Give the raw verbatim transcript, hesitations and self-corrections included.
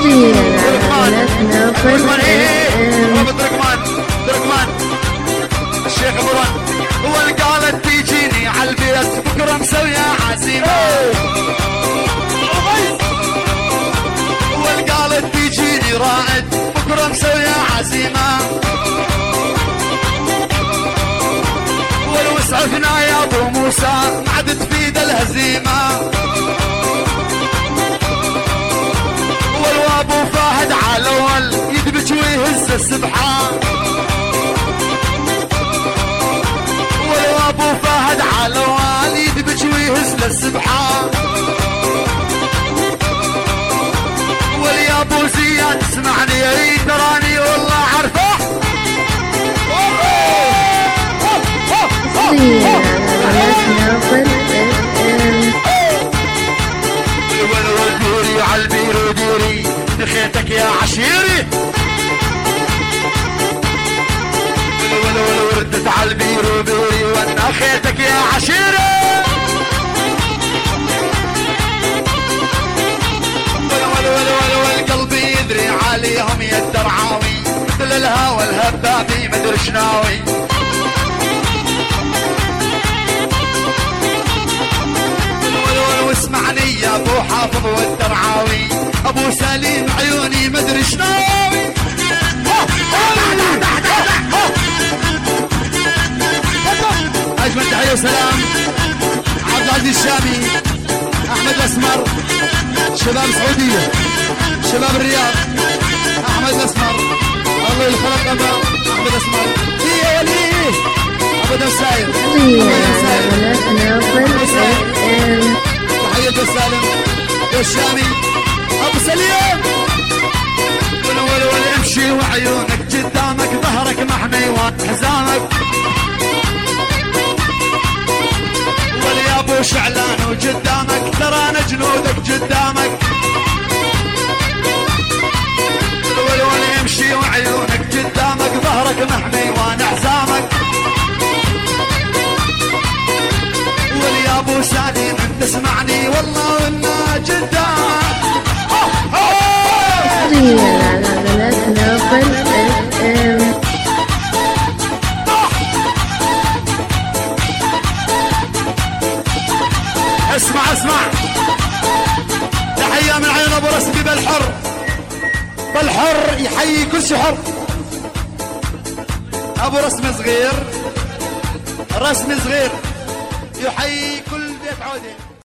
تركمان تركمان ايه رابط تركمان تركمان الشيخ مروان هو اللي قالت تيجيني على البيت بكره مسويه عزيمه هو اللي قالت تيجيني رائد بكره مسويه عزيمه والوسعفنا يا ابو موسى ما عاد تفيد الهزيمه والوابو فهد على الاول يدبج ويهز السبحه والوابو فهد على الاول يدبج ويهز للسبحه واليا ابو زياد اسمعني يا تراني والله عارفه والدوري عالبيرو دوري نخيتك يا عشيري وردت عالبيرو دوري ونخيتك يا عشيري والقلب يدري عليهم يا الدرعاوي مثل الهوى الهبابي مدري شناوي واسمعني يا ابو حافظ والدرعاوي ابو سليم عيوني مدري شناوي اجمل تحيه وسلام عبد العزيز الشامي احمد الاسمر شباب سعوديه شباب الرياض احمد الاسمر الله يخلق ابا احمد الاسمر يا ولي ابو الساير تحيه السالم الشامي ابو سليم ول ول امشي وعيونك قدامك ظهرك محمي وحزامك واليا ابو شعلان وقدامك ترى انا جنودك قدامك ول ول امشي وعيونك قدامك ظهرك محمي وانا حزامك واليا ابو سالم انت اسمعني والله وانا جدامك اسمع اسمع تحية من عين ابو رسمي بالحر بالحر يحيي كل شي حر ابو رسمي صغير رسمي صغير يحيي كل بيت عودي.